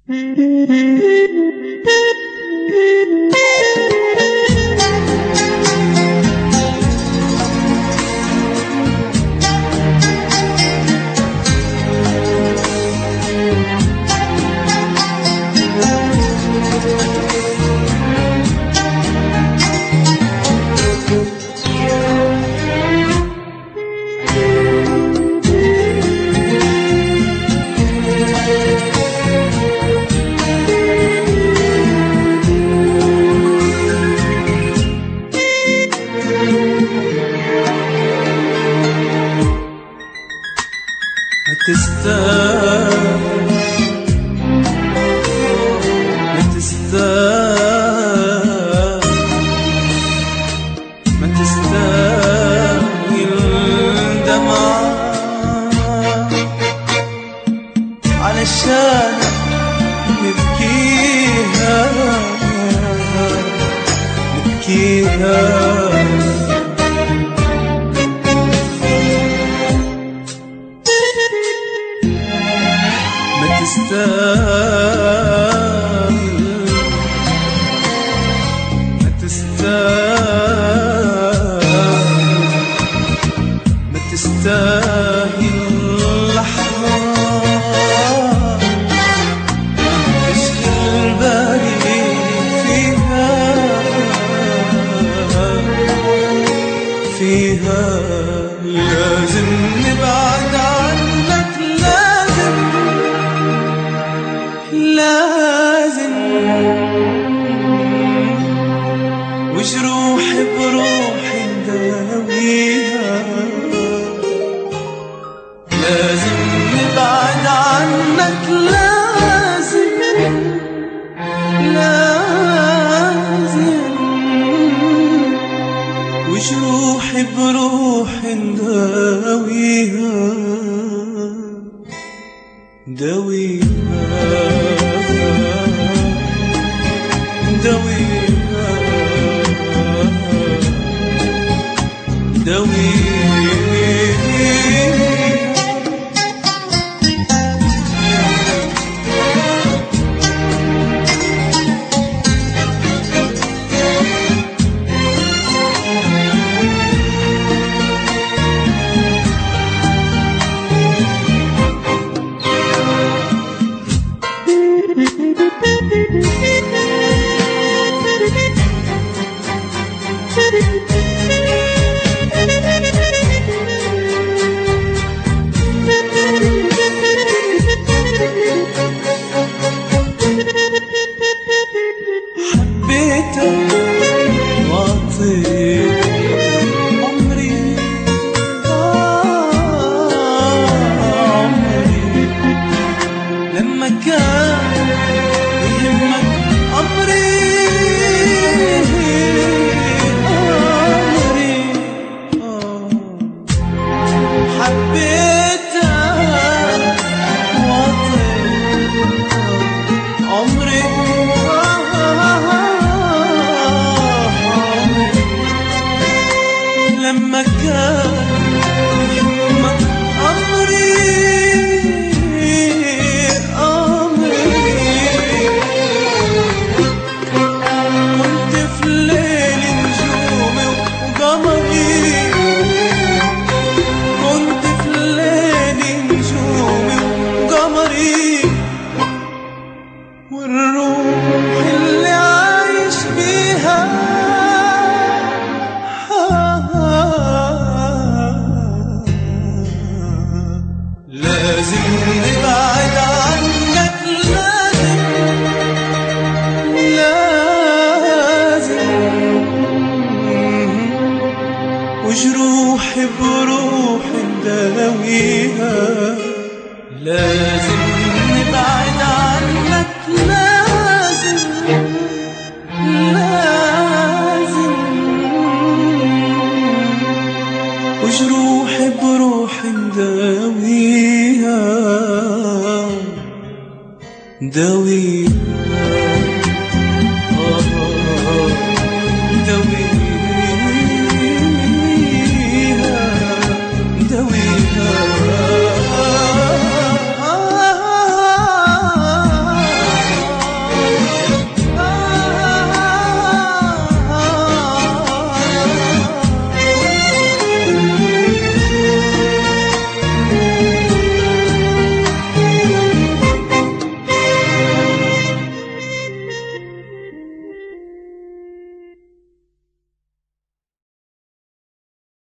ما تستاهل دمعة علشان نبكيها ما تستاهل لحظة تشغل بالي فيها لازم نبعد عنك، لازم وجروح بروحي نداويها، لازم نبعد عنك، لازم وجروحي بروحي نداويها، لما كان يهمك كنت في ليل نجومي وقمري، كنت في ليل نجومي وقمري، والروح اللي عايش بيها لازم نبعد عنك، لازم وجروحي بروحي نداويها، لازم نبعد عنك، لازم وجروحي بروحي نداويها.